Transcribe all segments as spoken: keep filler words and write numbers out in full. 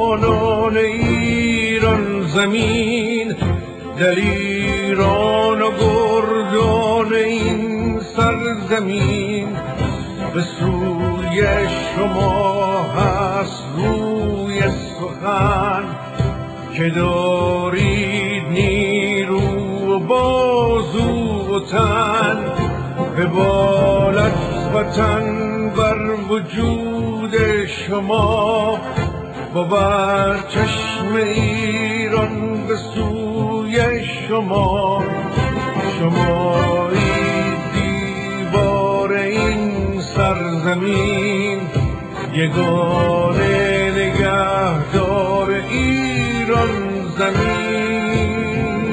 جوانان ایران زمین، دلیران و گردان این سرزمین، به سوی شما هست روی سخن که دارید نیرو و بازو و تن، ببالد وطن بر وجود شما و بر چشم ایران به سوی شما. شمایید دیوار این سرزمین، یگانه نگهدار ایران زمین.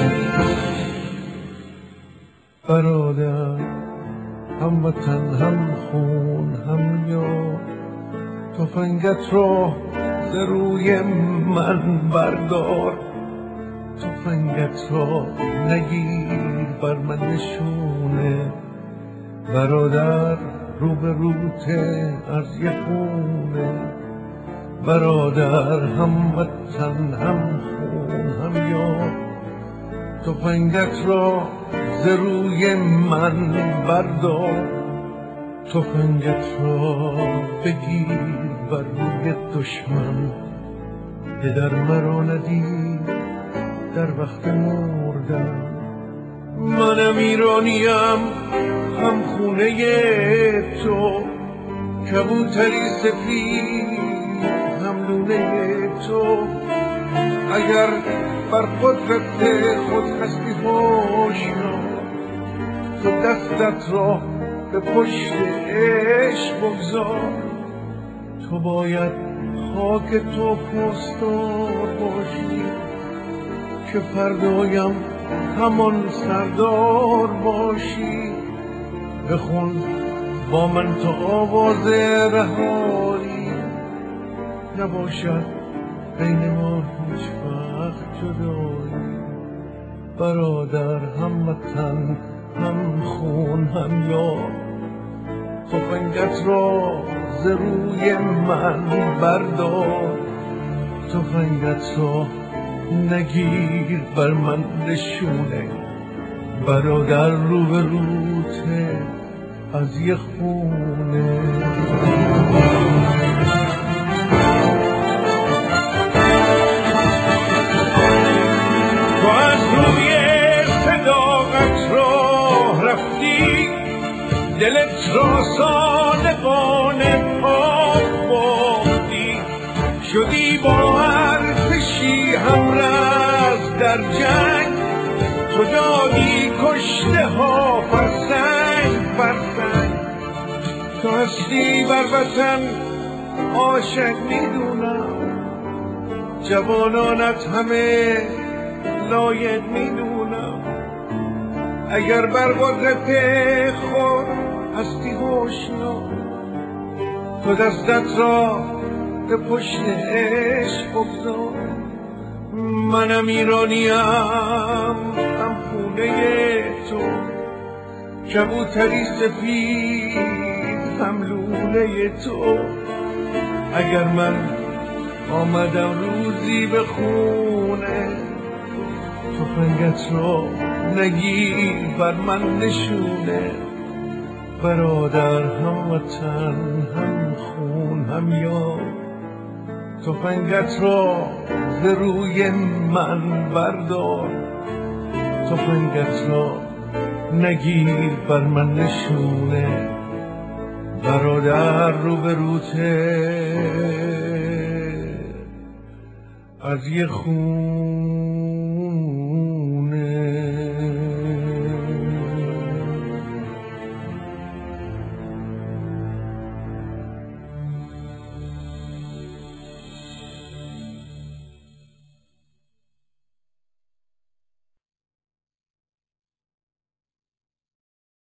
برادر، هم وطن، هم خون، هم یار، تفنگت را ز روی من بردار، تفنگت را نگیر بر من نشونه. برادر، رو به روته از یه خونه. برادر، هم وطن، هم خون، هم یار، تفنگت را ز روی من بردار، تفنگت را بگیر بر روی دشمن. پدر مرا ندید در وقت مردن. منم ایرانیم، هم خونه تو، کبوتری سفید، هم لونه تو. اگر بر قدرت خود هستی هوشیار، تو دستت را به پشت عشق بگذار. تو باید خاک تو پستار باشی که فردایم همان سردار باشی. بخون با من تو آواز رهایی، نباشد بین ما هیچ وقت جدایی. برادر، هم وطن، هم خون، هم یار، تفنگت را ز روی من بردار، تفنگت را نگیر بر من نشونه. برادر، رو به روته از یه خونه. تو از روی صداقت راه رفتی، دلت را صادقانه پاک باختی، شدی با ارتشی همرز در جنگ. تو دادی کشته ها فرسنگ فرسنگ. تو هستی بر وطن عاشق میدونم، جوانانت همه لایق میدونم. اگر بر قدرت خود هستی هوشیار، تو دستت را به پشت عشق بگذار. منم ایرانیم، هم خونه تو، کبوتری سفید، هم لوله تو. اگر من آمدم روزی به خونه، تفنگت را نگیر بر من نشونه. برادر، هم وطن، هم خون، هم یار، تفنگت را ز روی من بردار، تفنگت را نگیر بر من نشونه. برادر، رو به روته از یه خون